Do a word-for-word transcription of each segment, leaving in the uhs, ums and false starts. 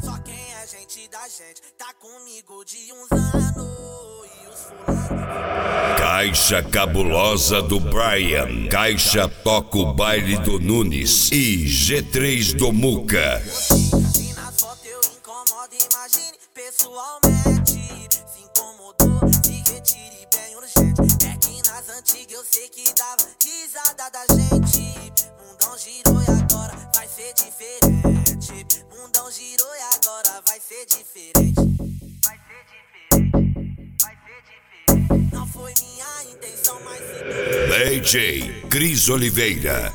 Só quem é gente da gente tá comigo de uns anos. E os fulanos. Caixa cabulosa do Brian, Caixa toca o baile do Nunes e G três do Muca. Se nas fotos eu incomodo, imagine pessoalmente. Se incomodou, se retire bem urgente. É que nas antigas eu sei que dava risada da gente. Mundão girou e agora vai ser diferente. Mundão girou e agora vai ser diferente. Vai ser diferente, vai ser diferente. Não foi minha intenção, mas se D J Cris Oliveira.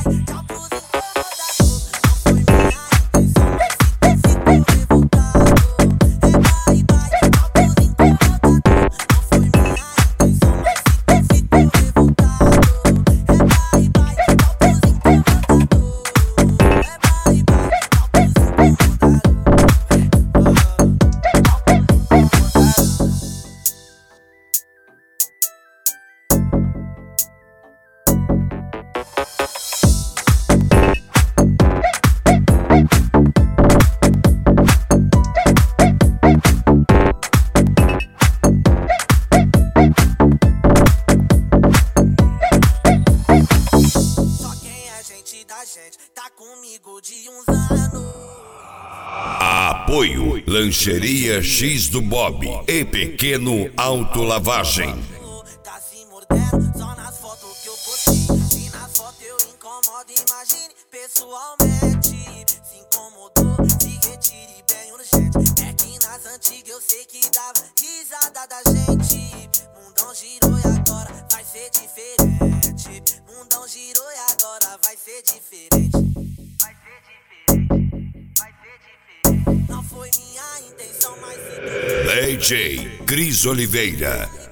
Tá comigo de uns anos. Apoio Lancheria X do Bob e Pequeno Autolavagem. Tá se mordendo só nas fotos que eu postei. Se nas fotos eu incomodo, imagine pessoalmente. Se incomodou, se retire bem urgente. É que nas antigas eu sei que dava risada da gente. Mundão girou e agora vai ser diferente. Mundão girou e agora vai ser diferente. Vai ser diferente, vai ser diferente. Não foi minha intenção, mas se D J Cris Oliveira.